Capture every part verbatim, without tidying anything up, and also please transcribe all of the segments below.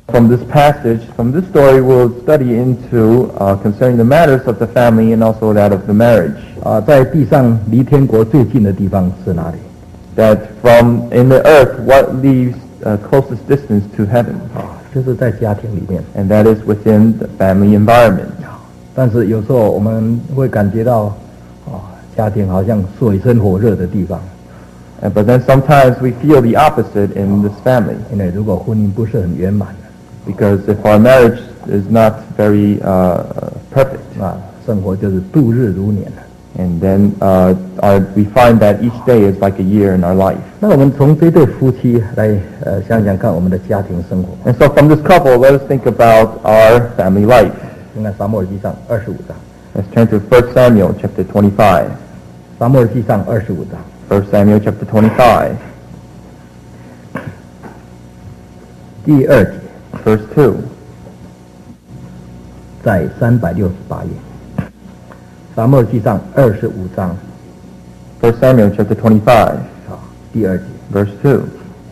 From this passage, from this story, we'll study into uh, concerning the matters of the family and also that of the marriage. 啊，在地上离天国最近的地方是哪里？ That from in the earth, what leaves uh, closest distance to heaven? 啊，就是在家庭里面。 And that is within the family environment. 但是有时候我们会感觉到，啊，家庭好像水深火热的地方。 Uh, but then sometimes we feel the opposite in this family. 因为如果婚姻不是很圆满 Because if our marriage is not very uh, perfect, 啊，生活就是度日如年。 and then uh, our, we find that each day is like a year in our life. 那我们从这对夫妻来呃想想看我们的家庭生活。 And so from this couple, let us think about our family life. 现在撒母耳记上二十五章， Let's turn to First Samuel chapter twenty-five. 撒母耳记上二十五章。 First Samuel chapter twenty-five, 第二节， verse two. 在三百六十八页，撒母耳记上二十五章， First Samuel chapter twenty-five, 好，第二节， verse two.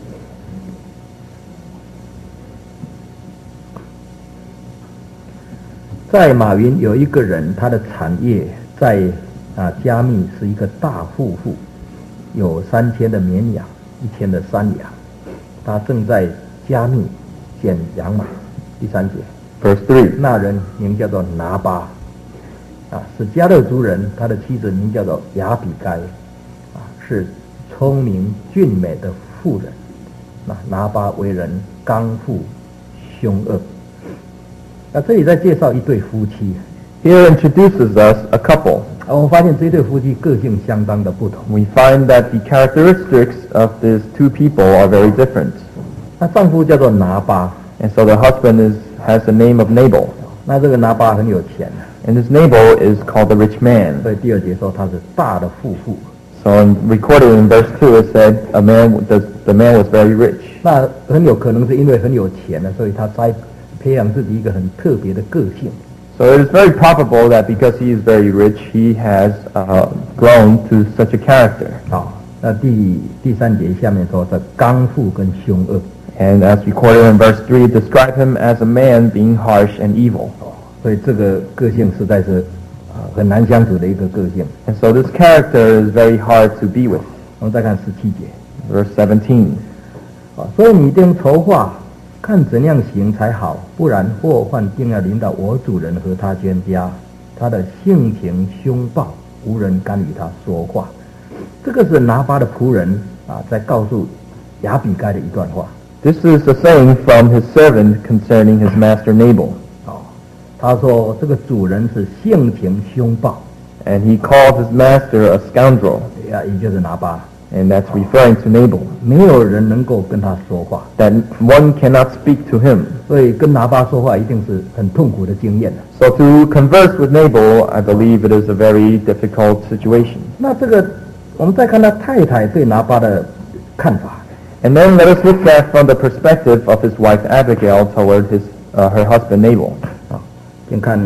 在马云有一个人，他的产业在啊加密是一个大富户，有三千的绵羊，一千的山羊，他正在加密捡羊马。第三节， Verse three. 那人名叫做拿巴，啊，是迦勒族人，他的妻子名叫做亚比该，啊，是聪明俊美的妇人。那拿巴为人刚愎凶恶。那这里在介绍一对夫妻， Here introduces us a couple. 啊，我发现这对夫妻个性相当的不同。 We find that the characteristics of these two people are very different. 那丈夫叫做拿巴， And so the husband is, has the name of Nabal. 那这个拿巴很有钱， And this Nabal is called the rich man. 所以第二节说他是大的富户。 So in, recorded in verse two, it said a man, the, the man was very rich. 那很有可能是因为很有钱了，所以他才培养自己一个很特别的个性。 So it is very probable that because he is very rich, he has uh, grown to such a character. 啊，那第第三节下面说是刚愎跟凶恶。 And as recorded in verse three, describe him as a man being harsh and evil. 所以这个个性实在是啊很难相处的一个个性。 And so this character is very hard to be with. 我们再看十七节， Verse seventeen. 啊，所以你一定筹划，看怎样行才好，不然祸患定要临到我主人和他全家。他的性情凶暴，无人敢与他说话。这个是拿巴的仆人啊，在告诉亚比该的一段话。 This is a saying from his servant concerning his master Nabal. 哦，他说这个主人是性情凶暴， And he called his master a scoundrel. 呀，也就是拿巴， And that's referring to Nabal. 没有人能够跟他说话， That one cannot speak to him. 所以跟拿巴说话一定是很痛苦的经验的。 So to converse with Nabal, I believe it is a very difficult situation. 那这个，我们再看他太太对拿巴的看法。 And then let us look at from the perspective of his wife Abigail toward his uh, her husband Nabal. 啊，先看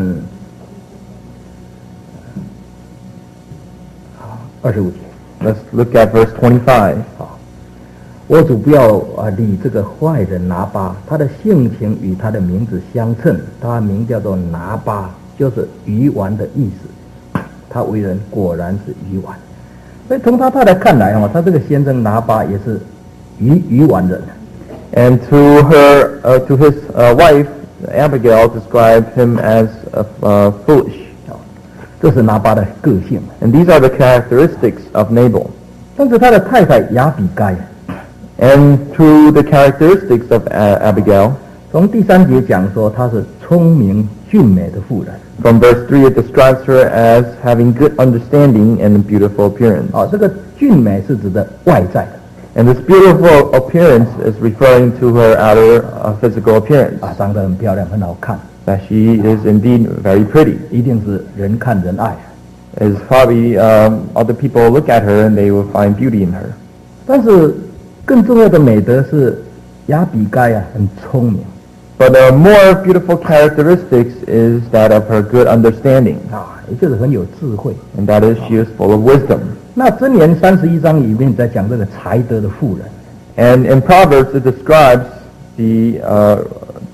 二十五节。 Let's look at verse twenty-five. 好，我主不要啊理这个坏人拿巴，他的性情与他的名字相称，他名叫做拿巴，就是鱼丸的意思。他为人果然是鱼丸，所以从他太太看来哦，他这个先生拿巴也是鱼鱼丸人。 And to her, uh, to his uh, wife Abigail, described him as uh, uh, foolish. 这是拿巴的个性。 And these are the characteristics of Nabal. 但是他的太太亚比该， And through the characteristics of A- Abigail, 从第三节讲说她是聪明俊美的妇人。 from verse three it describes her as having good understanding and a beautiful appearance. 哦，这个俊美是指的外在的。 And this beautiful appearance is referring to her outer uh, physical appearance. 啊，长得很漂亮，很好看， That she is indeed very pretty. 一定是人看人爱。 Is probably um, other people look at her and they will find beauty in her. 但是更重要的美德是亚比该啊，很聪明 But a more beautiful characteristics is that of her good understanding, 啊，也就是很有智慧。 and that is she is full of wisdom. 那箴言三十一章里面在讲这个才德的妇人， And in Proverbs it describes the uh,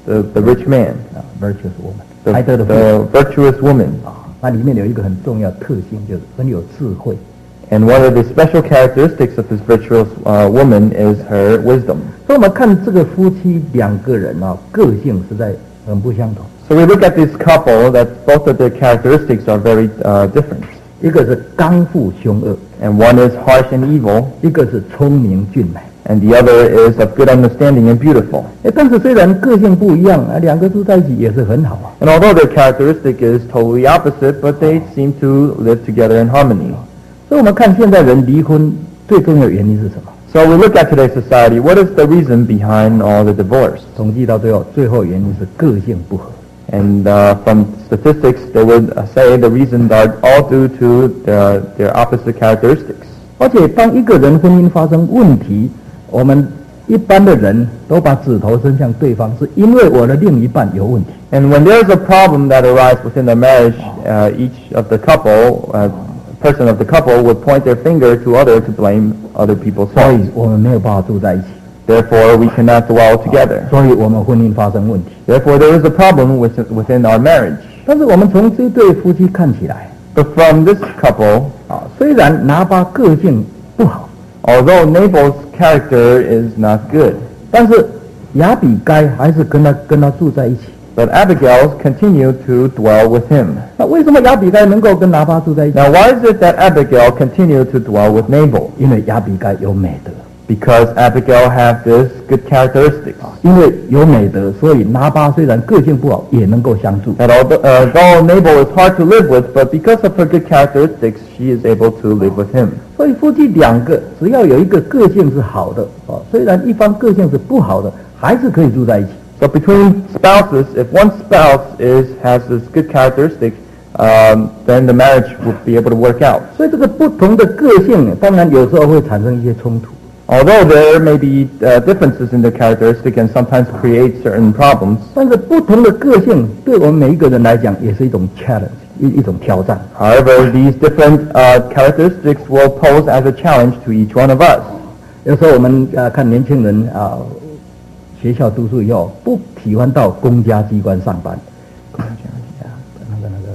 the, the rich man, 啊 ，virtuous woman， the, 爱德的妇 the virtuous woman. 啊，那里面有一个很重要的特性，就是很有智慧。 And one of the special characteristics of this virtuous uh, woman is her wisdom. 所以我们看这个夫妻两个人啊，个性实在很不相同。 So we look at this couple that both of their characteristics are very uh, different. 一个是刚愎凶恶， And one is harsh and evil, 一个是聪明俊美。 and the other is of good understanding and beautiful. 哎，但是虽然个性不一样啊，两个住在一起也是很好啊。 And although their characteristic is totally opposite, but they seem to live together in harmony. 所以我们看现在人离婚最重要的原因是什么？ So we look at today's society, what is the reason behind all the divorce? 统计到最后，最后原因是个性不合。 And uh, from statistics, they would uh, say the reasons are all due to their, their opposite characteristics. 而且当一个人婚姻发生问题，我们一般的人都把指头伸向对方，是因为我的另一半有问题。 And when there's a problem that arises within the marriage, uh, each of the couple, uh, person of the couple would point their finger to other to blame other people's 所 faults. 以我们没有办法住在一起， Therefore, we cannot dwell together. 所以我们婚姻发生问题。 Therefore, there is a problem with, within our marriage. 但是我们从这对夫妻看起来， But from this couple, 啊，虽然拿巴个性不好， although Nabal's character is not good, 但是亚比该还是跟他跟他住在一起。 but Abigail continued to dwell with him. 那为什么亚比该能够跟拿巴住在一起？ Now, why is it that Abigail continued to dwell with Nabal? 因为亚比该有美德， Because Abigail had this good characteristics. 因为有美德，所以拿巴虽然个性不好，也能够相助。 That although, uh, though Nabal is hard to live with, but because of her good characteristics, she is able to live with him. 所以夫妻两个只要有一个个性是好的，哦，虽然一方个性是不好的，还是可以住在一起。 So between spouses, if one spouse is has this good characteristic, um, then the marriage would be able to work out. 所以这个不同的个性，当然有时候会产生一些冲突。 Although there may be uh, differences in the characteristic and sometimes create certain problems, 但是不同的个性对我们每一个人来讲也是一种 challenge， 一一种挑战。 however, these different uh, characteristics will pose as a challenge to each one of us. 有时候我们啊、呃、看年轻人啊、呃，学校读书以后不喜欢到公家机关上班，那个那个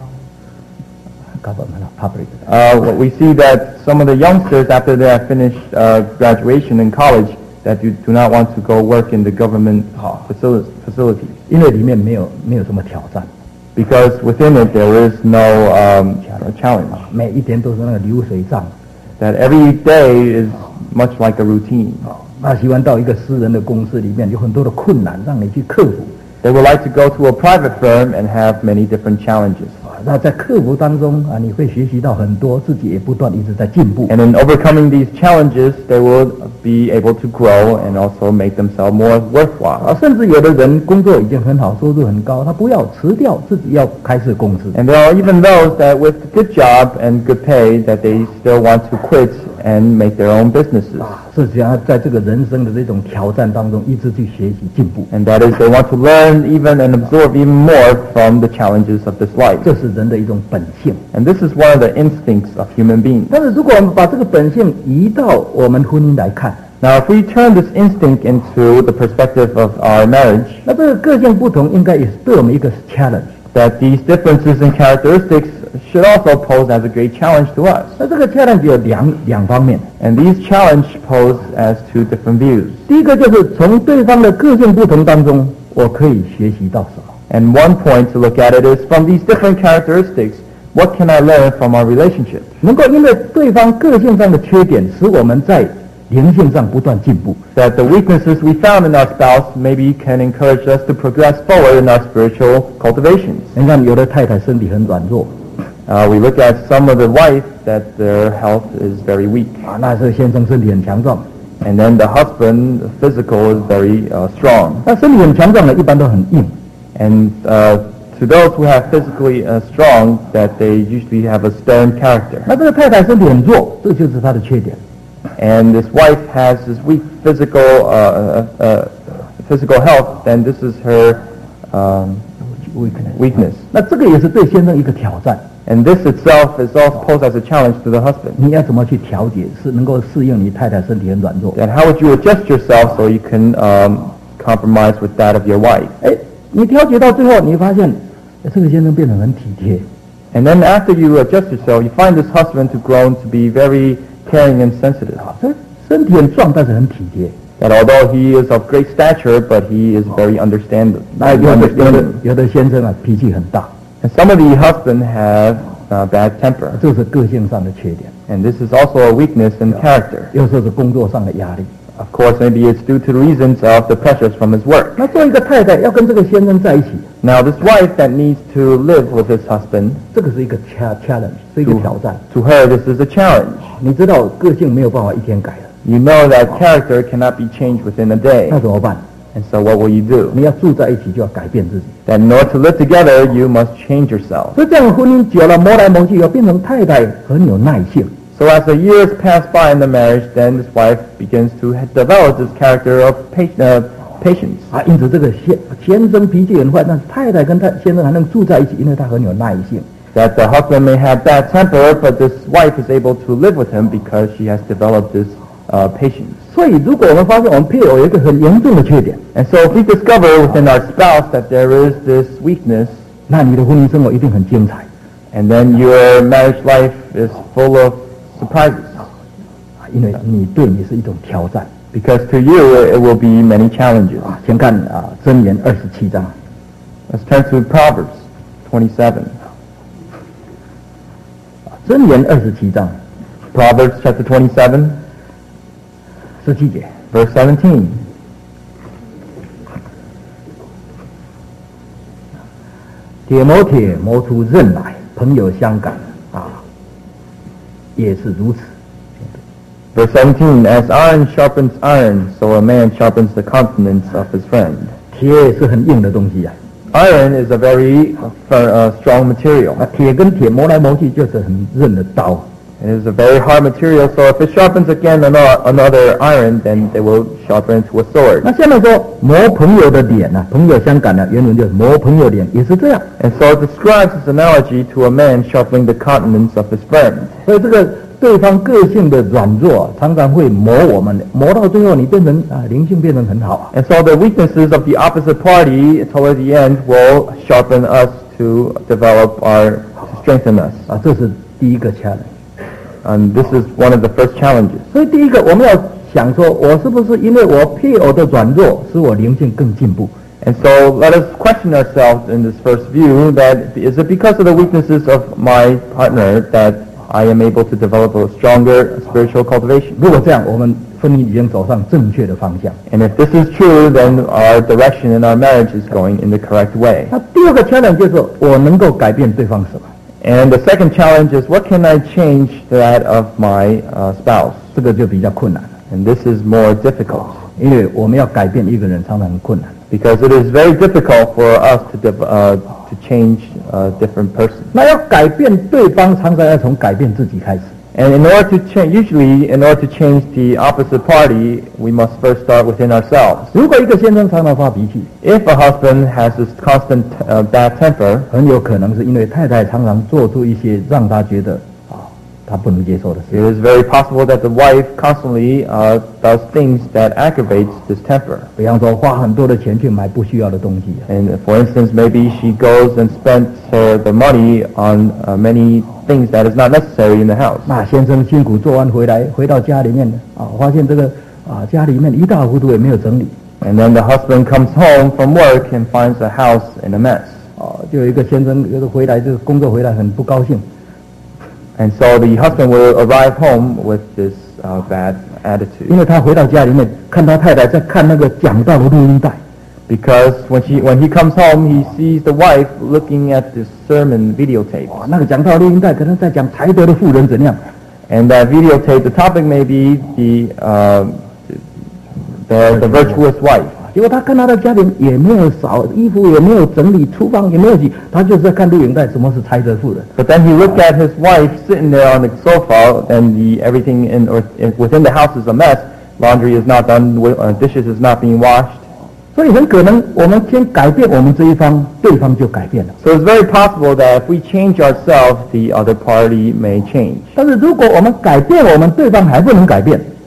government public。 Uh, what we see that some of the youngsters, after they have finished uh, graduation in college, that you do not want to go work in the government facil- facilities. 因为里面没有没有什么挑战， Because within it there is no um, challenge. 每一天都是那个流水账。 That every day is much like a routine. 那喜欢到一个私人的公司里面，有很多的困难让你去克服。 They would like to go to a private firm and have many different challenges. 啊，那在克服当中啊，你会学习到很多，自己也不断一直在进步。 And in overcoming these challenges, they will be able to grow and also make themselves more 啊， worthwhile. 甚至有的人工作已经很好，收入很高，他不要辞掉，自己要开设公司。 And there are even those that with good job and good pay that they still want to quit and make their own businesses. 是想要在这个人生的这种挑战当中，一直去学习进步。 And that is they want to learn even and absorb even more from the challenges of this life. 这是人的一种本性。 And this is one of the instincts of human beings. 但是如果我们把这个本性移到我们婚姻来看， Now, if we turn this instinct into the perspective of our marriage, 那这个个性不同，应该也是对我们一个 challenge。 that these differences in characteristics should also pose as a great challenge to us. 那这个 challenge 有两两方面。 And these challenge pose as two different views. 第一个就是从对方的个性不同当中，我可以学习到什么？ And one point to look at it is from these different characteristics, what can I learn from our relationship? 能够因为对方个性上的缺点，使我们在灵性上不断进步。 That the weaknesses we found in our spouse maybe can encourage us to progress forward in our spiritual cultivations. 你看，有的太太身体很软弱 Uh, we look at some of the wife that their health is very weak. 啊，那是先生身体很强壮。 And then the husband, physical, is very uh, strong. 那身体很强壮的，一般都很硬。 And uh, to those who have physically uh, strong, that they usually have a stern character. 那这个太太身体很弱，这就是她的缺点。 And this wife has this weak physical uh, uh, uh, physical health, then this is her um, weakness. 那这个也是对先生一个挑战。 And this itself is also posed as a challenge to the husband. 你要怎么去调节，是能够适应你太太身体很软弱？ And how would you adjust yourself so you can um, compromise with that of your wife. 哎，你调节到最后，你发现哎这个先生变得很体贴， And then after you adjust yourself, you find this husband to grown to be very caring and sensitive. 他身体很壮，但是很体贴。 That although he is of great stature, but he is very understanding. 那有的有的 understanding. 有的先生啊，脾气很大， And some of the husbands have uh, bad temper. 这是个性上的缺点， And this is also a weakness in character. 有时候是工作上的压力。 Of course, maybe it's due to the reasons of the pressures from his work. 那做一个太太要跟这个先生在一起， Now, this wife that needs to live with his husband, 这个是一个 cha- challenge， 是一个挑战。 to her, this is a challenge. 你知道个性没有办法一天改的， You know that character cannot be changed within a day. 那怎么办？ And so what will you do? 你要住在一起就要改变自己。 That in order to live together, you must change yourself. 所以这样的婚姻久了，磨来磨去，要变成太太很有耐性。 So as the years pass by in the marriage, then this wife begins to ha- develop this character of pa- uh, patience. 啊，因此这个先先生脾气很坏，但是太太跟他先生还能住在一起，因为他很有耐性。 That the husband may have bad temper, but this wife is able to live with him because she has developed this uh, patience. 所以，如果我们发现我们配偶有一个很严重的缺点， And so if we discover within our spouse that there is this weakness, 那你的婚姻生活一定很精彩 and then your marriage life is full of surprises. 啊，因为你对你是一种挑战 Because to you, it will be many challenges. 啊。先看啊，《箴言》二十七章， Let's turn to Proverbs twenty-seven. 《箴言》二十七章 Proverbs chapter twenty-seven, 十七节， verse seventeen. 铁磨铁磨出刃来，朋友相感啊，也是如此。 Verse seventeen, as iron sharpens iron, so a man sharpens the countenance of his friend. 铁是很硬的东西呀、 Iron is a very uh, fir- uh, strong material. 啊，铁跟铁磨来磨去就是很刃的刀。 It is a very hard material, so if it sharpens again ano- another iron, then they will sharpen into a sword. 那下面说磨朋友的脸呢、朋友相感呢、原文就是磨朋友脸，也是这样。 And so it describes this analogy to a man sharpening the countenance of his friend. 所以这个对方个性的软弱，常常会磨我们，磨到最后你变成啊灵性变成很好啊。 And so the weaknesses of the opposite party toward the end will sharpen us to develop our, to strengthen us. 啊，这是第一个 challenge。 And this is one of the first challenges. 所以第一个我们要想说，我是不是因为我配偶的软弱，使我灵性更进步？ And so let us question ourselves in this first view that is it because of the weaknesses of my partner that I am able to develop a stronger spiritual cultivation? 如果这样，我们婚姻已经走上正确的方向。 And if this is true, then our direction in our marriage is going in the correct way. 那第二个 challenge 就是我能够改变对方什么？ And the second challenge is what can I change that of my uh, spouse? 这个就比较困难了， And this is more difficult 因为我们要改变一个人常常很困难。 because it is very difficult for us to dev- uh, to change a different person. 那要改变对方，常常要从改变自己开始。 And in order to change, usually in order to change the opposite party, we must first start within ourselves. 如果一个先生常常发脾气， If a husband has this constant uh, bad temper, 很有可能是因为太太常常做出一些让他觉得啊他不能接受的 it 事。 is very possible that the wife constantly uh, does things that aggravates this temper. 比方说花很多的钱去买不需要的东西， And for instance, maybe she goes and spends her, the money on uh, many things that is not necessary in the house. 那先生辛苦做完回来，回到家里面啊，发现这个啊家里面一塌糊涂，也没有整理。 And then the husband comes home from work and finds the house in a mess. 哦，就有一个先生，有个回来就是工作回来很不高兴， And so the husband will arrive home with this uh, bad 因 attitude. 为他回到家里面看他太太在看那个讲道的录音带， Because when, she, when he comes home, he sees the wife looking at this sermon videotape. 哇，那个讲道录音带可能在讲才德的妇人怎样， And that videotape, the topic may be the, uh, the, the virtuous wife. 结果他看他的家里也没有扫衣服，也没有整理厨房，也没有洗，他就是在看录影带，什么是才德妇人。 But then he looked at his wife sitting there on the sofa, and the everything in or in, within the house is a mess. Laundry is not done, wi- uh, dishes is not being washed. 所以很可能我们先改变我们这一方，对方就改变了。 So it's very possible that if we change ourselves, the other party may change. 但是如果我们改变我们，对方还不能改变，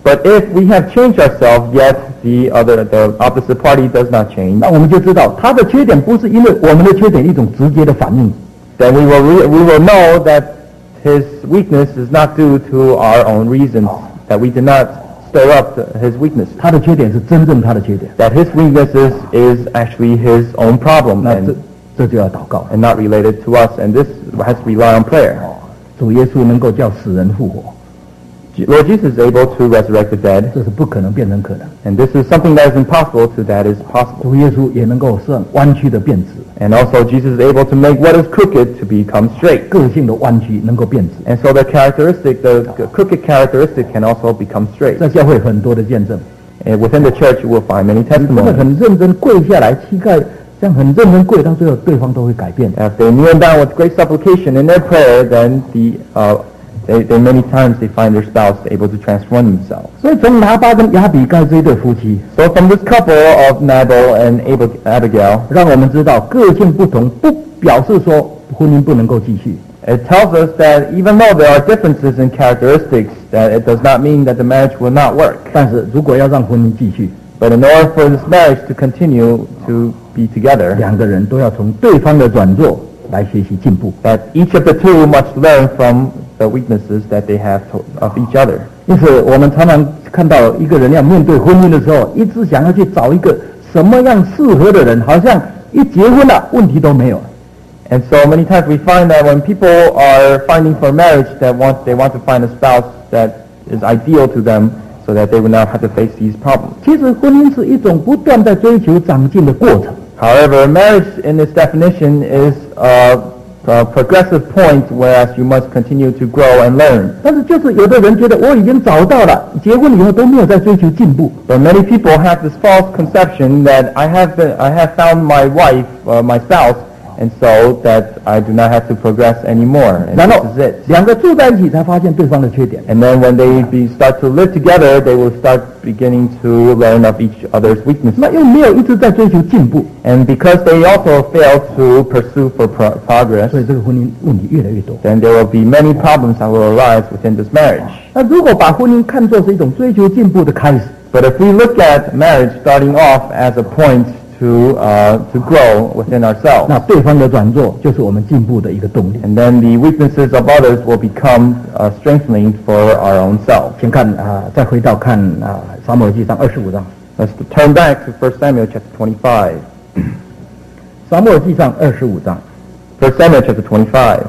But if we have changed ourselves, yet the other, the opposite party does not change, 那我们就知道他的缺点不是因为我们的缺点一种直接的反应， then we will re- we will know that his weakness is not due to our own reasons, that we did not stir up the, his weakness, 他的缺点是真正他的缺点。 that his weaknesses is actually his own problem 那这 and, 这就要祷告， and not related to us, and this has to rely on prayer. 主耶稣能够叫死人复活， Lord Jesus is able to resurrect the dead, 这是不可能变成可能。 and this is something that is impossible to that is possible. 主耶稣也能够使弯曲的变直， And also Jesus is able to make what is crooked to become straight. 个性的弯曲能够变直。 And so the characteristic, the crooked characteristic can also become straight. 在教会很多的见证， And within the church you will find many 你真的 testimonies. 很认真跪下来，膝盖这样很认真跪，到最后对方都会改变。 If they kneel down with great supplication in their prayer, then the, uh, they, they many times they find their spouse able to transform themselves. 所以从拿巴跟亚比该这一对夫妻， So from this couple of Nabal and Ab- Abigail, 让我们知道个性不同不表示说婚姻不能够继续。 it tells us that even though there are differences in characteristics, that it does not mean that the marriage will not work. 但是如果要让婚姻继续， But in order for this marriage to continue to be together, 两个人都要从对方的软弱来学习进步。 that each of the two must learn from the weaknesses that they have to, of each other. 因此，我们常常看到一个人要面对婚姻的时候，一直想要去找一个什么样适合的人，好像一结婚了，问题都没有。 And so many times we find that when people are finding for marriage, that want, they want to find a spouse that is ideal to them, so that they will not have to face these problems. 其实，婚姻是一种不断在追求长进的过程。 However, marriage in its definition is a, a progressive point, whereas you must continue to grow and learn. 但是，就是有的人觉得我已经找到了，结婚以后都没有在追求进步。 But many people have this false conception that I have been, I have found my wife, uh, my spouse, and so that I do not have to progress anymore. And 然后 this is it. 两个住在一起才发现对方的缺点。 And then when they be, start to live together, they will start beginning to learn of each other's weaknesses. 那又没有一直在追求进步， And because they also fail to pursue for pro- progress, 所以这个婚姻问题越来越多。 then there will be many problems that will arise within this marriage. 那如果把婚姻看作是一种追求进步的开始， But if we look at marriage starting off as a point to uh, to grow within ourselves, 那对方的软弱就是我们进步的一个动力。 and then the weaknesses of others will become uh, strengthening for our own selves. 先看啊、再回到看啊、撒母耳记上二十五章， Let's turn back to First Samuel chapter twenty-five. 撒母耳记上二十五章 First Samuel chapter twenty-five,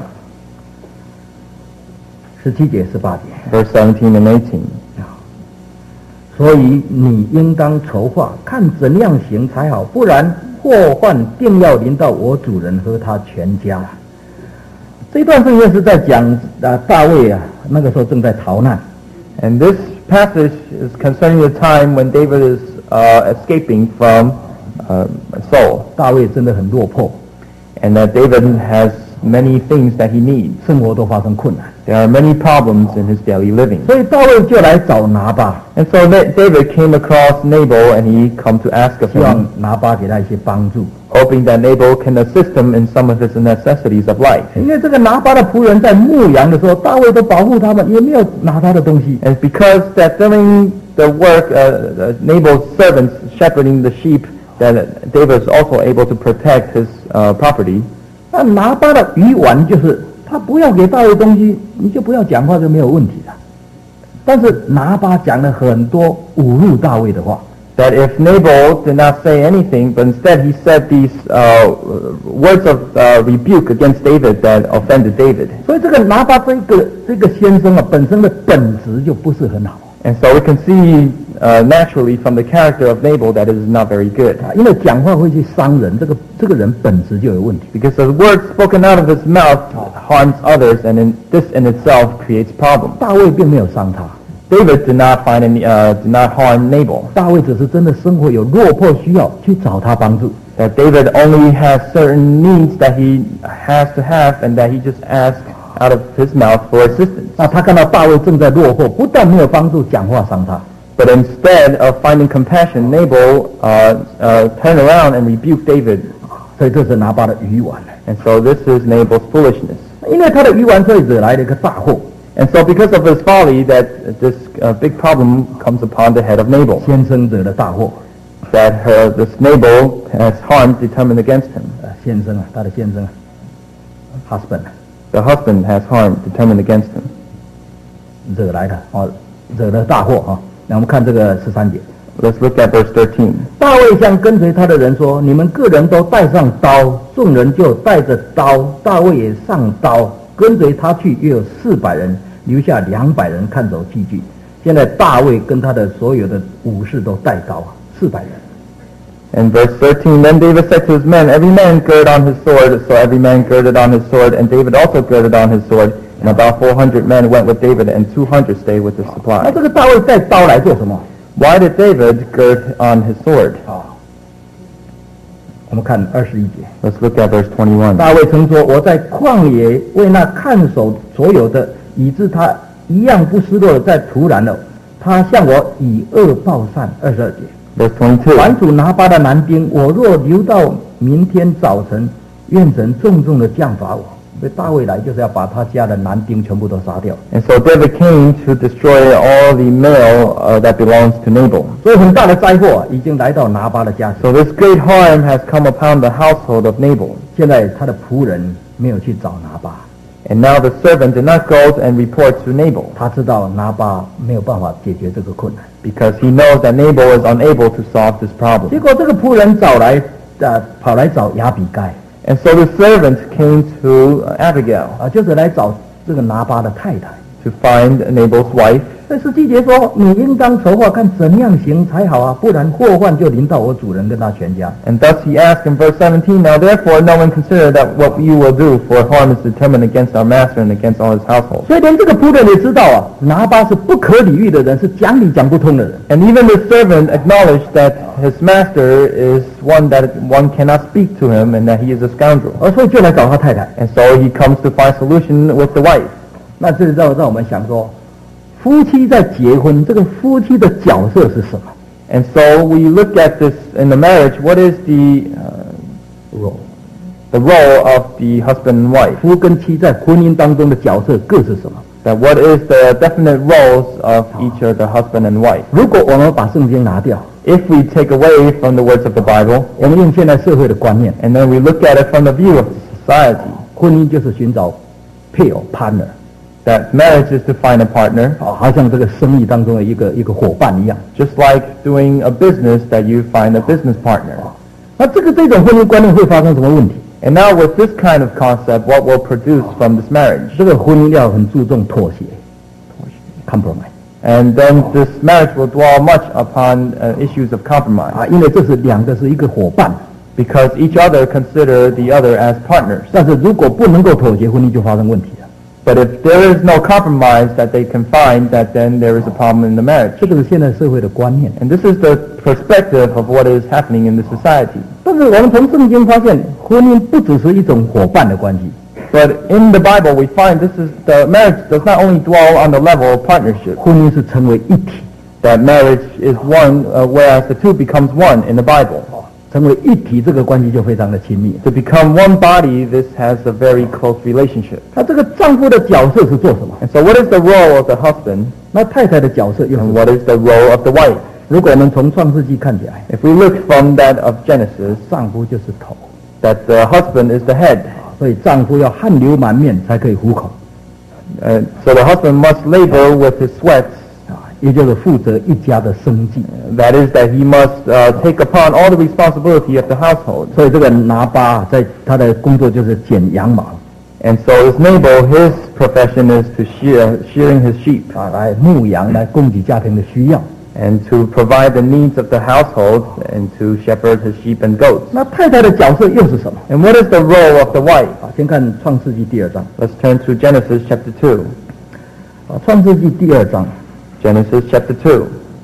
十七节、十八节。 verse seventeen and eighteen. 所以你应当筹划，看怎样行才好，不然祸患定要临到我主人和他全家。这段圣经是在讲啊、大卫啊，那个时候正在逃难， And this passage is concerning the time when David is uh, escaping from uh, Saul, 大卫真的很落魄， and that David has many things that he needs. 生活都发生困难， There are many problems in his daily living. 所以大卫就来找拿巴， And so Da- David came across Nabal, and he come to ask of 希望 him, 拿巴给他一些帮助。 hoping that Nabal can assist him in some of his necessities of life. 因为这个拿巴的仆人在牧羊的时候，大卫都保护他们，也没有拿他的东西。 And it's because that during the work, uh, uh, Nabal's servants shepherding the sheep, that David is also able to protect his uh, property. 那拿巴的鱼丸就是他不要给大卫东西，你就不要讲话就没有问题了。但是拿巴讲了很多侮辱大卫的话， That if Nabal did not say anything, but instead he said these uh, words of uh, rebuke against David that offended David. 所以这个拿巴这个这个先生啊，本身的本质就不是很好 And so we can see uh, naturally from the character of Nabal that it is not very good. 啊，因为讲话会去伤人，这个这个人本质就有问题。 Because the words spoken out of his mouth harms others, and in, this in itself creates problems. 大卫并没有伤他， David did not find any, uh, did not harm Nabal. 大卫只是真的生活有落魄需要，去找他帮助。 That David only has certain needs that he has to have, and that he just asked out of his mouth for assistance. 那他看到大卫正在落魄，不但没有帮助，讲话伤他。 But instead of finding compassion, Nabal uh, uh, turned around and rebuked David. 所以这是拿巴的鱼丸， And so this is Nabal's foolishness. 因为他的鱼丸，所以惹来了一个大祸。 And so because of his folly, that this uh, big problem comes upon the head of Nabal. 先生惹了大祸， That her, this Nabal has harm determined against him. 呃，先生啊，他的先生啊 ，husband 啊 The husband has harm determined against him. 惹来的哦，惹了大祸哈、哦。那我们看这个十三节， Let's look at verse thirteen. 大卫向跟随他的人说：“你们个人都带上刀。”众人就带着刀，大卫也上刀，跟随他去约有四百人，留下两百人看守器具。现在大卫跟他的所有的武士都带刀啊，四百人。 And verse thirteen, Then David said to his men, Every man gird on his sword. So every man girded on his sword, and David also girded on his sword. And about four hundred men went with David, and two hundred stayed with his 那 supply. 这个大卫带刀来做什么？ Why did David gird on his sword? 啊，我们看二十一节。 Let's look at verse twenty-one. 大卫曾说：“我在旷野为那看守所有的，以致他一样不失落的在突然了。他向我以恶报善。”二十二节。 Verse twenty-two. 凡属拿巴的男丁，我若留到明天早晨，愿神重重的降罚我。所以大卫来就是要把他家的男丁全部都杀掉。 And so David came to destroy all the male uh, that belongs to Nabal. 所以很大的灾祸、啊、已经来到拿巴的家庭。 So this great harm has come upon the household of Nabal. 现在他的仆人没有去找拿巴， And now the servant did not go and report to Nabal, 他知道拿巴没有办法解决这个困难。 because he knows that Nabal is unable to solve this 结 problem. 果这个仆人找来，呃，跑来找亚比该。 And so the servant came to uh, Abigail 啊，就是来找这个拿巴的太太。 to find Nabal's wife. 在十七节说，你应当筹划看怎样行才好啊，不然祸患就临到我主人跟他全家。 And thus he asked in verse seventeen, Now therefore no one consider that what you will do, for harm is determined against our master and against all his household. 所以连这个仆人也知道啊，拿巴是不可理喻的人，是讲理讲不通的人。 And even the servant acknowledged that his master is one that one cannot speak to him and that he is a scoundrel. 而所以就来找他太太。 And so he comes to find solution with the wife. 那这让让我们想说，夫妻在结婚，这个夫妻的角色是什么 And so we look at this in the marriage, what is the, uh, ？role the role of the husband and wife? 夫跟妻在婚姻当中的角色各是什么？ That what is the definite roles of each of the husband and wife? 如果我们把圣经拿掉， If we take away from the words of the Bible, 我们用现在社会的观念， and then we look at it from the view of society, 婚姻就是寻找配偶 partner。 that marriage is to find a partner, 啊，好像这个生意当中的一个一个伙伴一样。 just like doing a business that you find a business partner. 那这个这种婚姻观念会发生什么问题？ And now with this kind of concept, what will produce from this marriage? 这个婚姻要很注重妥协 ，compromise And then this marriage will dwell much upon uh, issues of compromise, 啊，因为这是两个是一个伙伴， because each other consider the other as partners. 但是如果不能够妥协，婚姻就发生问题了。 But if there is no compromise that they can find, that then there is a problem in the marriage. 这个是现在社会的观念。 And this is the perspective of what is happening in the society. 但是我们从圣经发现，婚姻不只是一种伙伴的关系， But in the Bible, we find this is the marriage does not only dwell on the level of partnership. 婚姻是成为一体， That marriage is one, uh, whereas the two becomes one in the Bible. 成为一体，这个关系就非常的亲密。 To become one body, this has a very close relationship. 那这个丈夫的角色是做什么？ And so what is the role of the husband 那太太的角色又是什 and 么？ what is the role of the wife? 如果我们从创世纪看起来， If we look from that of Genesis, 丈夫就是头， that the husband is the head. 所以丈夫要汗流满面才可以糊口， Uh, so the husband must labor with his sweats. 啊，也就是负责一家的生计。 That is that he must uh, take upon all the responsibility of the household. 所以这个拿巴在他的工作就是剪羊毛 And so his neighbor, his profession is to shear, shearing his sheep 啊，来牧羊，来供给家庭的需要。 and to provide the needs of the household and to shepherd his sheep and goats. 那太太的角色又是什么？ And what is the role of the wife? 啊，先看创世纪第二章 Let's turn to Genesis chapter two. 啊，创世纪第二章 Genesis chapter two,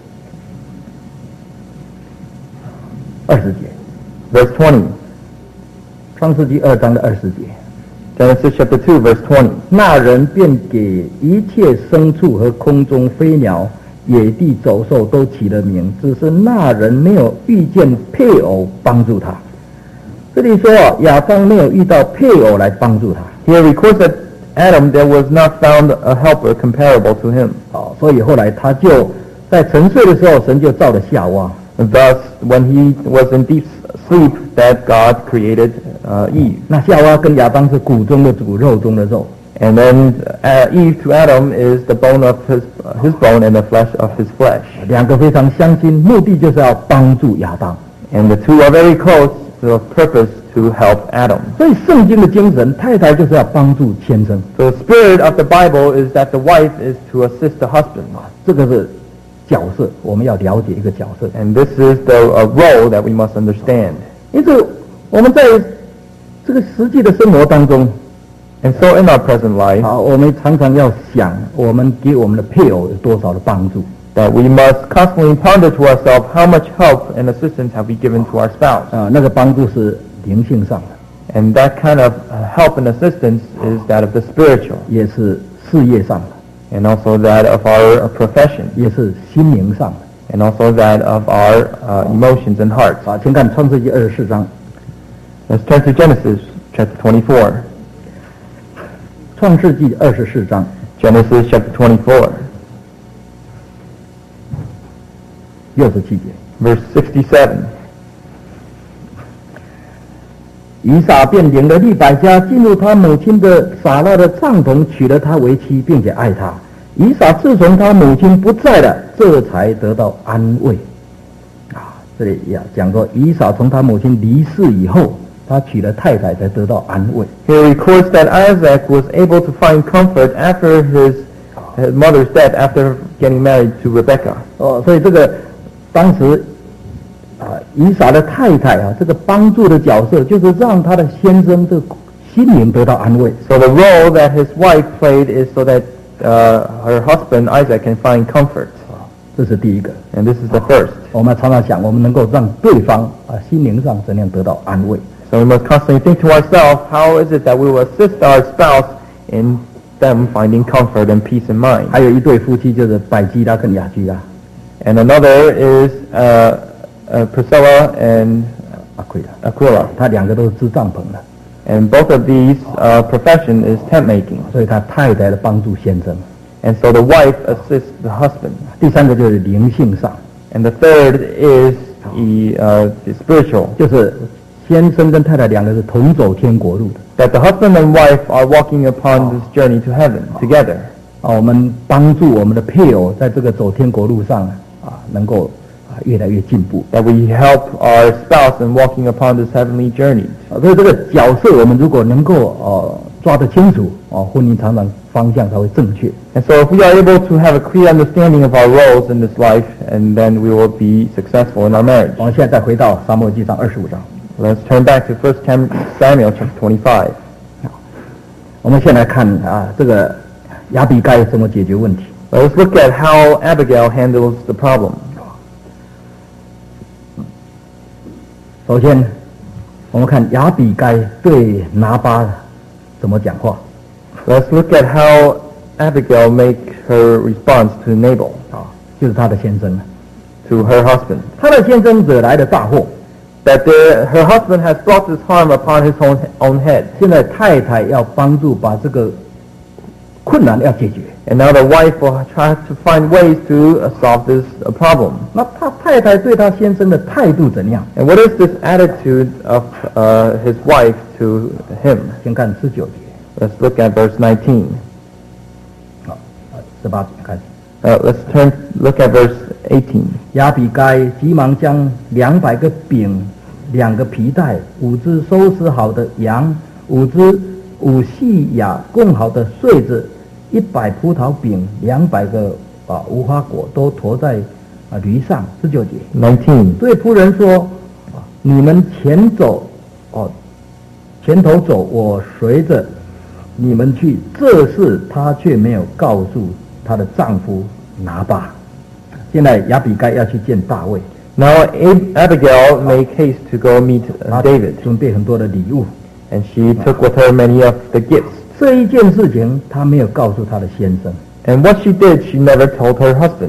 二十节， verse twenty. 创世纪二章的二十节。 Genesis chapter two, verse twenty. 那人便给一切牲畜和空中飞鸟、野地走兽都起了名，只是那人没有遇见配偶帮助他。这里说啊，亚当没有遇到配偶来帮助他。 Here records that Adam there was not found a helper comparable to him. 哦，所以后来他就在沉睡的时候，神就造了夏娃。 Thus, when he was in deep sleep, that God created uh, Eve. 那夏娃跟亚当是骨中的骨，肉中的肉。 And then uh, Eve to Adam is the bone of his uh, his bone and the flesh of his flesh. 两个非常相近，目的就是要帮助亚当。 And the two are very close to a purpose to help Adam. 所以圣经的精神，太太就是要帮助先生。 So the spirit of the Bible is that the wife is to assist the husband. 这个是角色，我们要了解一个角色。 And this is the uh, role that we must understand. 因此，我们在这个实际的生活当中， And so in our present life, 好，我们常常要想，我们给我们的配偶有多少的帮助。 that we must constantly ponder to ourselves how much help and assistance have we given to our spouse. 啊，那个帮助是灵性上的， And that kind of uh, help and assistance is that of the spiritual, 也是事业上的， and also that of our uh, profession, 也是心灵上的。 and also that of our uh, emotions and hearts. 啊，请看创世纪二十四章， Let's turn to Genesis chapter twenty-four. 创世纪二十四章 Genesis chapter twenty-four, 六十七节。 verse sixty-seven. 以撒便领了利百加进入他母亲的撒拉的帐篷，娶了她为妻，并且爱她。以撒自从他母亲不在了，这才得到安慰。啊，这里呀讲过，以撒从他母亲离世以后，他娶了太太才得到安慰。 Here records that Isaac was able to find comfort after his, his mother's death, after getting married to Rebekah. 哦，所以这个当时啊，以撒的太太啊，这个帮助的角色就是让他的先生的心灵得到安慰。 So the role that his wife played is so that uh, her husband Isaac can find comfort. 这是第一个。 And this is the first. 我们常常想，我们能够让对方啊心灵上怎样得到安慰。 So we must constantly think to ourselves, how is it that we will assist our spouse in them finding comfort and peace in mind? 还有一对夫妻就是百基拉跟雅基拉， And another is uh, uh, Priscilla and 阿奎拉， Aquila. 他两个都是织帐篷的， And both of these uh, profession is tent making. 所以他太太的帮助先生。 And so the wife assists the husband. 第三个就是灵性上， And the third is the, uh, the spiritual, 就是先生跟太太两个是同走天国路的。 that the husband and wife are walking upon this journey to heaven together. 啊，我们帮助我们的配偶在这个走天国路上啊，能够啊越来越进步。 That we help our spouse in walking upon this heavenly journey. 啊，所以这个角色我们如果能够呃抓得清楚，哦、婚姻常常方向才会正确。 And so if we are able to have a clear understanding of our roles in this life, and then we will be successful in our marriage. 我们现在再回到撒母耳记上二十五章， Let's turn back to First Samuel chapter twenty-five. 我们先来看啊这个亚比该怎么解决问题。 Let's look at how Abigail handles the problem. 首先，我们看亚比该对拿巴怎么讲话。 Let's look at how Abigail make her response to Nabal, 啊，就是他的先生， to her husband. 他的先生惹来的大祸， That the, her husband has brought this harm upon his own, own head. 现在太太要帮助把这个困难要解决。 And now the wife will try to find ways to uh, solve this uh, problem. 那他太太对他先生的态度怎样？ And what is this attitude of uh, his wife to him? 先看十九节， Let's look at verse nineteen. 好，十八节开始。 Uh, let's turn, look at verse eighteen. 亚比该急忙将两百个饼、两个皮带、五只收拾好的羊、五只五细亚供好的穗子、一百葡萄饼、两百个啊无花果都驮在啊驴上。十九节， nineteen. 对仆人说：啊你们前走，哦，前头走，我随着你们去。这事她却没有告诉她的丈夫拿巴。现在亚比该要去见大卫， Now Ab- Abigail make haste to go meet uh, 她 David, 准备很多的礼物。 and she took with her many of the gifts. 这一件事情她没有告诉她的先生。 And what she did, she never told her husband.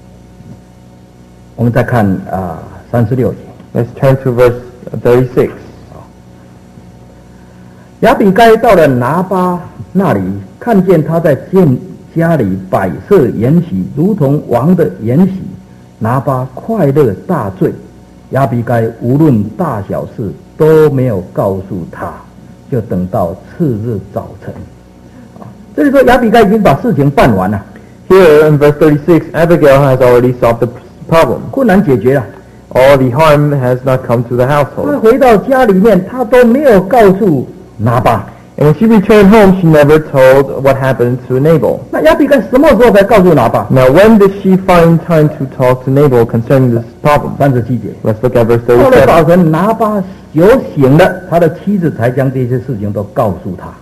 我们再看啊三十六节， Let's turn to verse thirty-six. 亚比该到了拿巴那里，看见他在见家里摆设筵席，如同王的筵席。拿巴快乐大醉，亚比该无论大小事都没有告诉他，就等到次日早晨。啊，这里说亚比该已经把事情办完了。 Here in verse thirty-six, Abigail has already solved the problem. 困难解决了。 All the harm has not come to the 他 household. 回到家里面，他都没有告诉拿巴。 And when she returned home, she never told what happened to Nabal. 那亚比该什么时候才告诉拿巴？ Now, when did she find time to talk to Nabal concerning this problem? 三十七节。 Let's look at verse 到了早 thirty-seven. 晨，拿巴酒醒了，他的妻子才将这些事情都告诉他。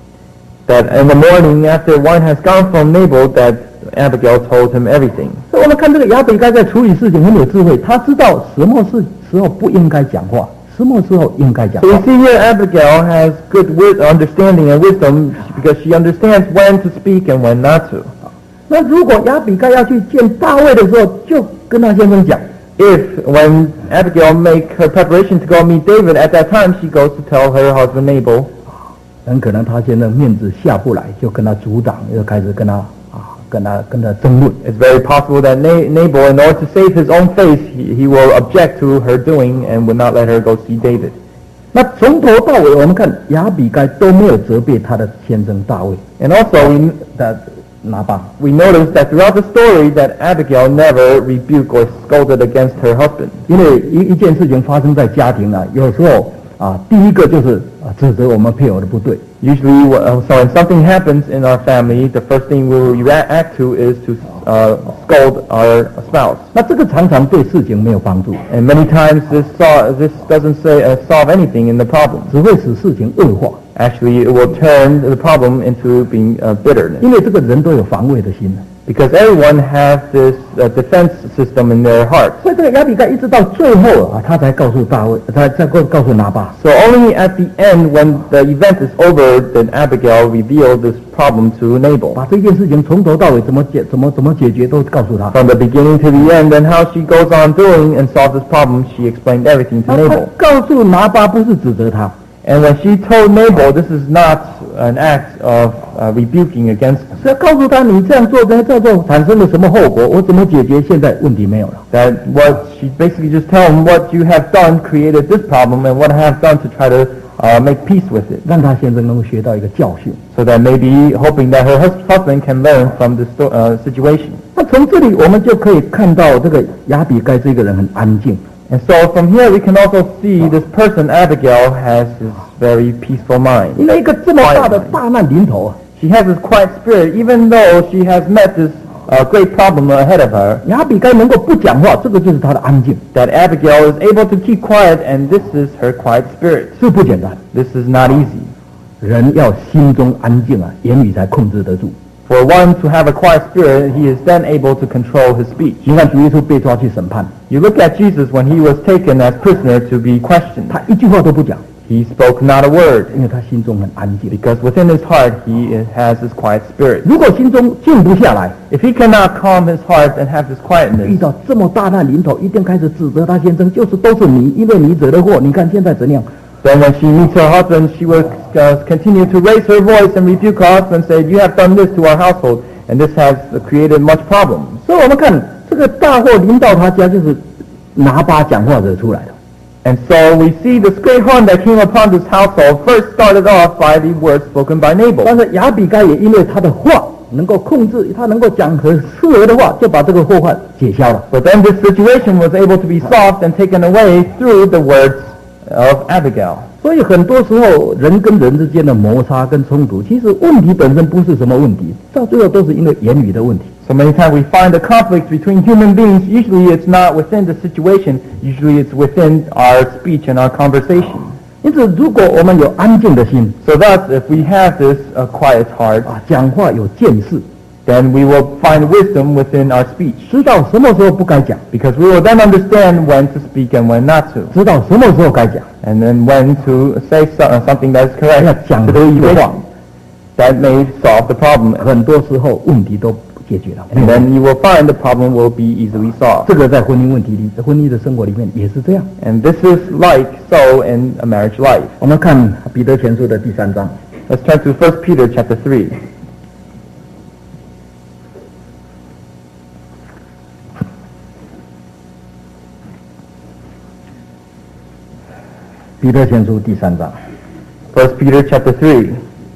That in the morning, after wine has gone from Nabal, that Abigail told him everything. 所以我们看这个亚比该在处理事情很有智慧，他知道什么是时候不应该讲话，什么时候应该讲 So we 话。 see here Abigail has good wi- understanding and wisdom because she understands when to speak and when not to. 那如果亚比该要去见大卫的时候，就跟他先生讲。 If, when Abigail make her preparation to go meet David, at that time she goes to tell her husband Nabal, 很可能他先生面子下不来，就跟他阻挡，又开始跟他啊，跟他跟他争论。 it's very possible that Na- Nabal, in order to save his own face, he, he will object to her doing and would not let her go see David. 那从头到尾，我们看亚比该都没有责备他的先生大卫 And also, we, 的拿巴。 we notice that throughout the story that Abigail never rebuked or scolded against her husband. 因为一一件事情发生在家庭啊，有时候啊，第一个就是啊指责我们配偶的不对。 Usually, wh- uh, so when something happens in our family, the first thing we will react to is to uh, scold our spouse. 那这个常常对事情没有帮助， And many times this, sol- this doesn't say, uh, solve anything in the problem. 只会使事情恶化。 Actually, it will turn the problem into being uh, bitterness. 因为这个人都有防卫的心， Because everyone has this uh, defense system in their heart. 所以这个亚比该一直到最后啊，他才告诉大卫，他才告告诉拿巴。 So only at the end, when the event is over, did Abigail reveal this problem to Nabal. 把这件事情从头到尾怎么解、怎么怎么解决都告诉他。 From the beginning to the end, and how she goes on doing and solves this problem, she explained everything to 他他 Nabal. 告诉拿巴不是指责他， And when she told Nabal, this is not an act of uh, rebuking against him. 是要告诉他你这样做跟这样做产生了什么后果，我怎么解决，现在问题没有了。 That what she basically just tell him what you have done created this problem and what I have done to try to uh, make peace with it. 让他先生能够学到一个教训。 So that maybe hoping that her hus- husband can learn from this sto- uh, situation. 那从这里我们就可以看到这个亚比该这个人很安静， And so from here we can also see this person, Abigail, has this very peaceful mind. 因为一个这么大的大难临头啊， She has this quiet spirit, even though she has met this uh, great problem ahead of her, 亚比该能够不讲话，这个就是他的安静， that Abigail is able to keep quiet, and this is her quiet spirit. 是不简单。 This is not easy. 人要心中安静啊，言语才控制得住。 For one to have a quiet spirit, he is then able to control his speech. 你看主耶稣被抓去审判， You look at Jesus when he was taken as prisoner to be questioned. 他一句话都不讲， He spoke not a word, 因为他心中很安静。 because within his heart he is, has this quiet spirit. 如果心中静不下来， If he cannot calm his heart and have this 遇 quietness, 到这么大难临头，一定开始指责他先生，就是都是你，因为你惹的祸。你看现在怎样？ then when she meets her husband, she will uh, continue to raise her voice and rebuke her husband, say, you have done this to our household, and this has uh, created much problems. 所以我们看这个大祸临到他家，就是拿巴讲话惹出来的。 And so we see this great harm that came upon this household first started off by the words spoken by 但 Nabal. 是亚比该也因为他的话能够控制，他能够讲很适合的话，就把这个祸患解消了。 But then this situation was able to be solved and taken away through the words of Abigail. 所以很多时候人跟人之间的摩擦跟冲突，其实问题本身不是什么问题，到最后都是因为言语的问题。 So many times we find the conflict between human beings. Usually it's not within the situation. Usually it's within our speech and our conversation. 因此，如果我们有安静的心 So thus, if we have this uh, quiet heart, 啊，讲话有见识， then we will find wisdom within our speech. 知道什么时候不该讲， Because we will then understand when to speak and when not to. 知道什么时候该讲， And then when to say so, uh, something that is 要 correct 讲 to 对 the 的 situation 话， that may solve the problem. 很多时候问题都解决了。 And then you will find the problem will be easily solved. 这个在婚姻问题里，婚姻的生活里面也是这样。 And this is like so in a marriage life. 我们看彼得前书的第三章， Let's turn to First Peter chapter three. 彼得前书第三章 First Peter chapter three.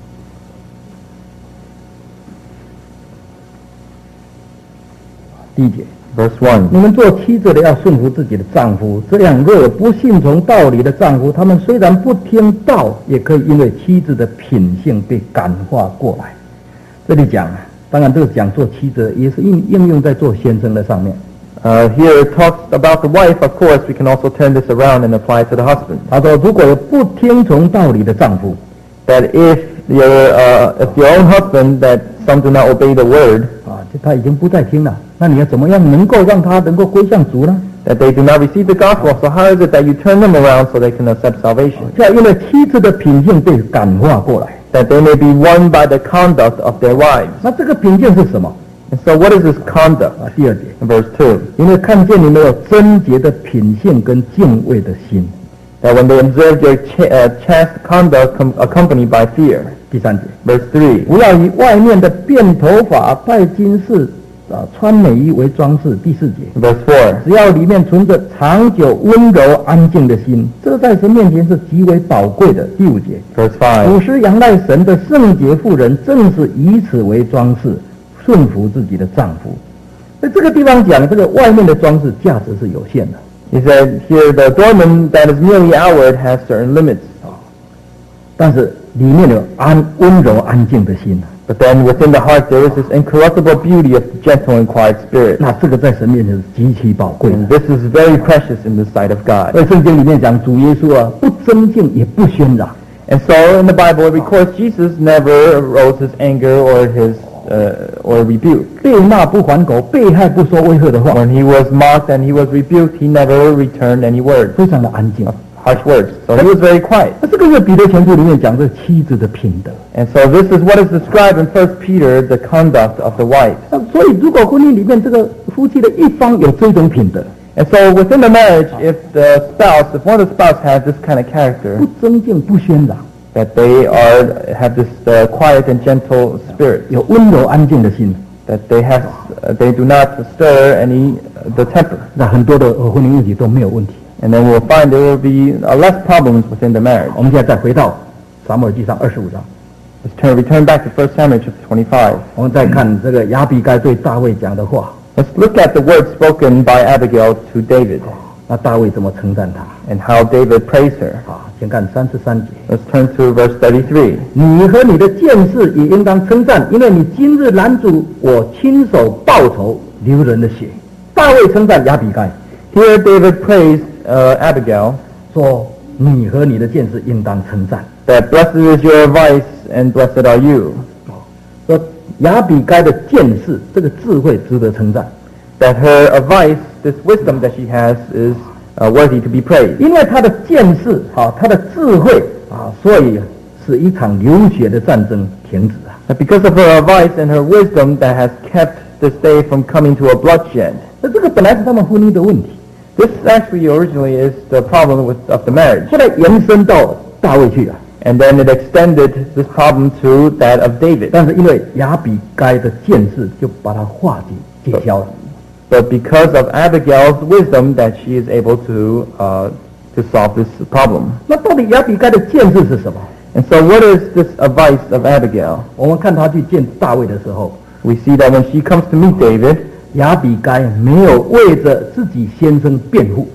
第一节， Verse one. 你们做妻子的要顺服自己的丈夫，这样若有不信从道理的丈夫，他们虽然不听道，也可以因为妻子的品性被感化过来。这里讲，当然这个讲做妻子也是应应用在做先生的上面。 Uh, here it talks about the wife. Of course, we can also turn this around and apply it to the husband. 他说，如果有不听从道理的丈夫， That if your uh, if your own husband that some do not obey the word, 啊，就他已经不再听了，那你要怎么样能够让他能够归向主呢？ that they do not receive the gospel. So how is it that you turn them around so they can accept salvation? 就要因为妻子的品性被感化过来。 That they may be won by the conduct of their wives. 那这个品性是什么？ And so what is this conduct? 啊，第二节， In verse two. 因为看见你们有贞洁的品性跟敬畏的心。 That when they observe your ch- uh, chaste conduct com- accompanied by fear. 第三节， Verse three. 不要以外面的辫头发、戴金饰啊、穿美衣为装饰。第四节， Verse four. 只要里面存着长久温柔安静的心，这在神面前是极为宝贵的。第五节， Verse five. 古时仰赖神的圣洁妇人，正是以此为装饰，顺服自己的丈夫。在这个地方讲，这个外面的装饰价值是有限的。 He said here the adornment that is merely outward has certain limits. 但是里面有安温柔安静的心， But then within the heart there is this incorruptible beauty of the gentle and quiet spirit. 那这个在神面前是极其宝贵的。 And this is very precious in the sight of God. 在圣经里面讲，主耶稣啊，不争竞也不喧嚷， And so in the Bible it records Jesus never arose his anger or his uh, or rebuke. 被骂不还口，被害不说威吓的话， When he was mocked and he was rebuked, he never returned any words, 非常的安静。 harsh words. So he was very quiet. 那这个是彼得前书里面讲这妻子的品德。 And so this is what is described in First Peter, the conduct of the wife. 那所以，如果婚姻里面这个夫妻的一方有这种品德， And so within the marriage, if the spouse, if one of the spouse has this kind of character, 不争竞不喧嚷， that they are have this uh, quiet and gentle spirit, 有温柔安静的心， that they have uh, they do not stir any uh, the temper, 那很多的呃婚姻问题都没有问题。 and then we'll find there will be uh, less problems within the marriage. 我们现在再回到撒母耳记上二十五章， Let's turn return back to First Samuel chapter twenty-five. 我们再看这个亚比该对大卫讲的话， Let's look at the words spoken by Abigail to David 那大卫怎么称赞他 and how David praised her. 啊？先看三十三节， Let's turn to verse thirty-three. 你和你的剑士也应当称赞，因为你今日拦阻我亲手报仇流人的血。大卫称赞亚比该， Here David praised uh, Abigail 说你和你的剑士应当称赞。 that blessed is your advice and blessed are you. 说亚比该的见识，这个智慧值得称赞， That her advice, this wisdom that she has, is uh, worthy to be praised. 因为他的见识啊，他的智慧啊，所以使一场流血的战争停止啊。 That because of her advice and her wisdom that has kept this day from coming to a bloodshed. 那这个本来是他们婚姻的问题， This actually originally is the problem with, of the marriage. 后来延伸到大卫去了。 And then it extended this problem to that of David. 但是因为亚比该的见识，就把它化解解消了。 But because of Abigail's wisdom that she is able to uh, to solve this problem. 那到底亚比该的见识是什么？ And so what is this advice of Abigail? 我们看他去见大卫的时候， We see that when she comes to meet David, 亚比该没有为着自己先生辩护，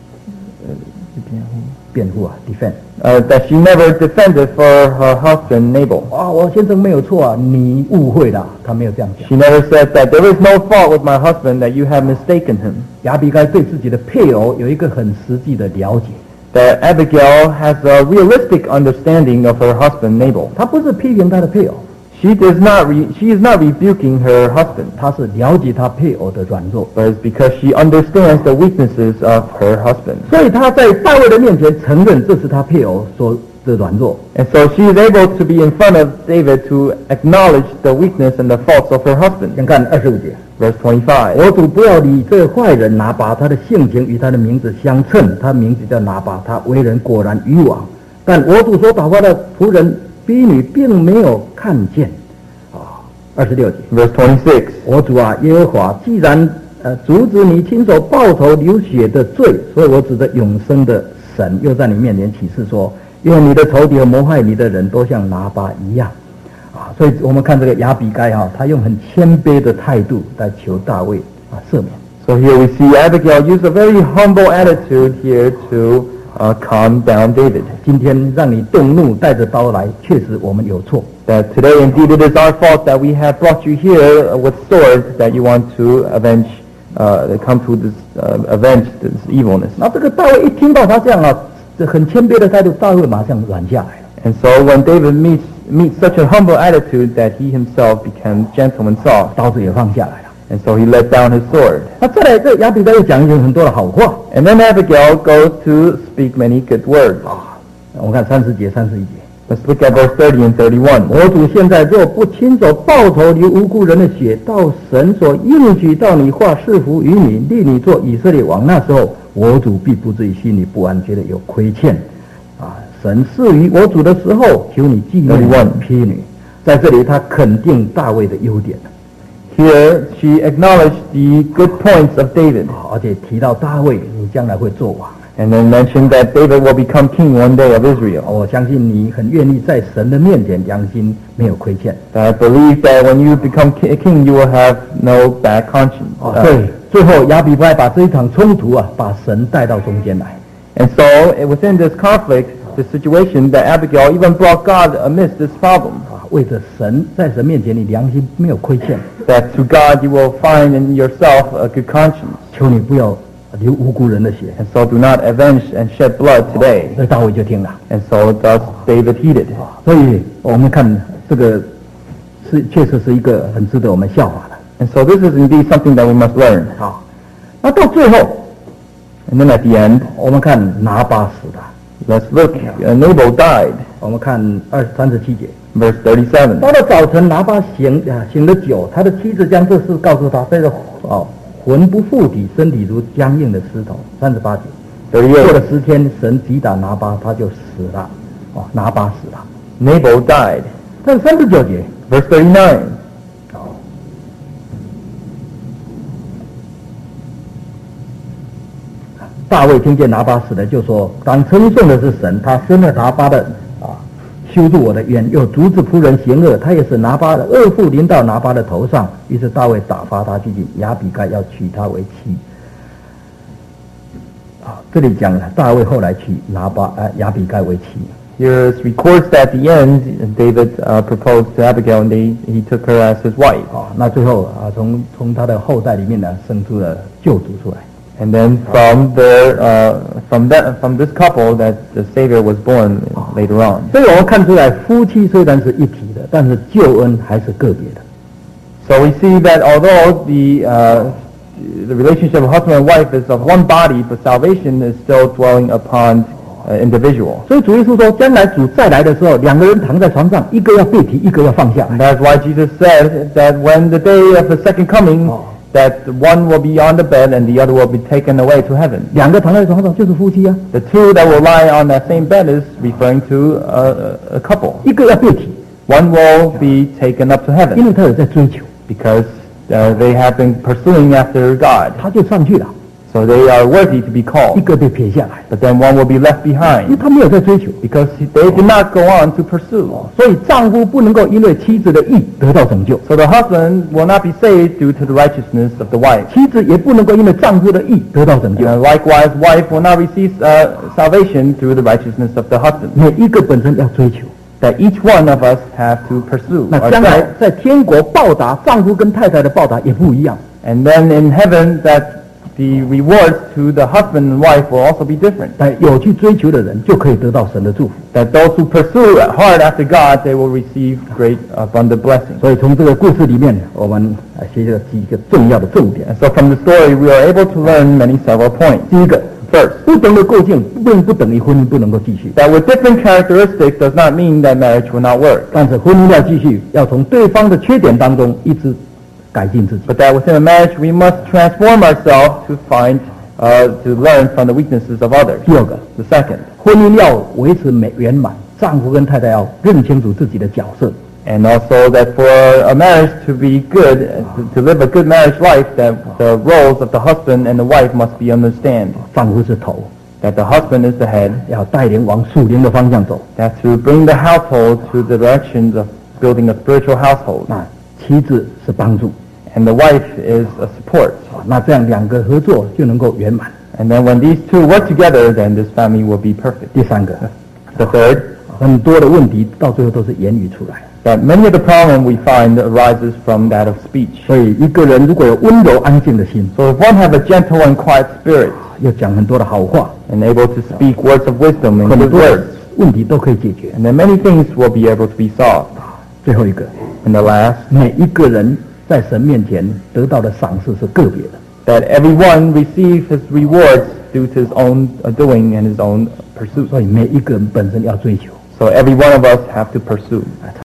辩护啊 ，defend。 uh, that she never defended for her husband Nabal. 啊，我先生没有错啊，你误会了，他没有这样讲。 She never said that there is no fault with my husband, that you have mistaken him. 亚比该对自己的配偶有一个很实际的了解， That Abigail has a realistic understanding of her husband Nabal. 他不是批评他的配偶， She does not re- she is not rebuking her husband, 他是了解他配偶的软弱， but it's because she understands the weaknesses of her husband. 所以他在大卫的面前承认这是他配偶所的软弱。 And so she is able to be in front of David to acknowledge the weakness and the faults of her husband. 先看二十五节， Verse twenty-five. 我主不要理这坏人拿巴，他的性情与他的名字相称，他名字叫拿巴，他为人果然愚妄。但我主所打发的仆人婢女并没有看见。啊，二十六节。 Verse twenty-six. 我主啊，耶和华，既然呃阻止你亲手报仇流血的罪，所以我指着永生的神，又在你面前启示说，因为你的仇敌和谋害你的人都像拿巴一样。啊，所以我们看这个亚比该哈、啊，他用很谦卑的态度来求大卫啊赦免。 So here we see Abigail use a very humble attitude here to uh, calm down David. 今天让你动怒，带着刀来，确实我们有错。 That today indeed it is our fault that we have brought you here with swords that you want to avenge, uh, come to this, uh, avenge this evilness. 那这个大卫一听到他这样啊，这很谦卑的态度，大卫马上软下来了。 And so when David meets meets such a humble attitude that he himself becomes gentle and soft, 刀子也放下来了。 and so he let down his sword. 那再来，这亚比该又讲一些很多的好话。 And then Abigail goes to speak many good words. 啊，我们看三十节、三十一节。 Let's look at verse thirty and thirty-one. 我主现在若不亲手报仇流无辜人的血，到神所应许到你话赐福于你，立你做以色列王，那时候我主必不至于心里不安，觉得有亏欠。啊，神赐予我主的时候，求你纪念婢女。在这里，他肯定大卫的优点。 Here she acknowledged the good points of David. 而且提到大卫，你将来会做王。 And then mentioned that David will become king one day of Israel. 我相信你很愿意在神的面前良心没有亏欠。 I believe that when you become king, you will have no bad conscience. 哦，对，最后亚比该把这一场冲突啊，把神带到中间来。 And so within this conflict, the situation, that Abigail even brought God amidst this problem. 啊，为着神，在神面前你良心没有亏欠。 That to God you will find in yourself a good conscience. 求你不要流无辜人的血。 And so do not avenge and shed blood today. 所以大卫就听了。 And so thus David heeded. 所以我们看这个是确实是一个很值得我们效法的。 And so this is indeed something that we must learn. 好，那到最后， And then at the end, 我们看拿巴死的。 let's look. Uh, Nabal died. 我们看二三十七节。 Verse thirty-seven. 到了早晨，拿巴醒啊醒了酒，他的妻子将这事告诉他，这个哦魂不附体，身体如僵硬的石头。三十八节。过了 thirty-eight. 十天，神击打拿巴，他就死了。哦，拿巴死了。 Nabal died. 但是三十九节， Verse thirty-nine. 大卫听见拿巴死了，就说：“当称颂的是神，他生了拿巴的啊，修筑我的冤，又阻止仆人行恶，他也使拿巴的恶妇临到拿巴的头上。于是大卫打发他去见亚比该，要娶她为妻。”啊，这里讲了大卫后来娶拿巴啊亚比该为妻。 Here it records that at the end, David uh, proposed to Abigail and they, he took her as his wife. 啊，那最后啊，从从他的后代里面呢，生出了救主出来。 And then from there, uh, from that, from this couple, that the Savior was born later on. 所以我们看出来，夫妻虽然是一体的，但是救恩还是个别的。 So we see that although the uh, the relationship of husband and wife is of one body, but salvation is still dwelling upon uh, individual. 所以主耶稣说，将来主再来的时候，两个人躺在床上，一个要被提，一个要放下 And。that's why Jesus said that when the day of the second coming, that one will be on the bed and the other will be taken away to heaven. 两个躺在床上就是夫妻啊， The two that will lie on that same bed is referring to a, a couple. 一个要被提， One will be taken up to 因 heaven 为他有在追求， because uh, they have been pursuing after God. 他就上去了。 So they are worthy to be 一 called. 个被撇下来， But then one will be left 因为 behind 他没有在追求。 because they did not go on to pursue. 所以丈夫不能够因为妻子的义得到拯救， So the husband will not be saved due to the righteousness of the wife. 妻子也不能够因为丈夫的义得到拯救。 And likewise, wife will not receive uh, salvation through the righteousness of the husband. 每一个本身要追求。 That each one of us have to pursue 那将来 ourselves. 在天国报答丈夫跟太太的报答也不一样。 And then in heaven, that the rewards to the husband and wife will also be different. 但有去追求的人就可以得到神的祝福。 That those who pursue hard after God, they will receive great abundant blessings. 所以从这个故事里面，我们啊学习了几个重要的重点。 And so from the story, we are able to learn many several points. 第一个， First, 不同的构境并不等于婚姻不能够继续， that with different characteristics does not mean that marriage will not work. 但是婚姻要继续，要从对方的缺点当中一直改进自己。 But that within a marriage, we must transform ourselves to find, uh, to learn from the weaknesses of others. 第二个， The second, 婚姻要维持美圆满， 丈夫跟太太要认清楚自己的角色。 And also that for a marriage to be good, uh, to, to live a good marriage life, that the roles of the husband and the wife must be understood. 丈夫是头， That the husband is the head, 要带领往属灵的方向走。 that to bring the household to the directions of building a spiritual household. 那妻子是帮助， And the wife is a support. 啊那这样两个合作就能够圆满。 And then when these two work together, then this family will be perfect. 第三个， The third, 很多的问题到最后都是言语出来。 that many of the problem we find arises from that of speech. 所以一个人如果有温柔安静的心， So if one have a gentle and quiet spirit, 要讲很多的好话， and able to speak words of wisdom and 很 good 多 words, 的问题都可以解决。 and then many things will be able to be solved. 最后一个， And the last, 每一个人在神面前得到的赏赐是个别的。 that everyone receives his rewards due to his own uh, doing and his own pursuit. 所以每一个人本身要追求。 So every one of us have to pursue.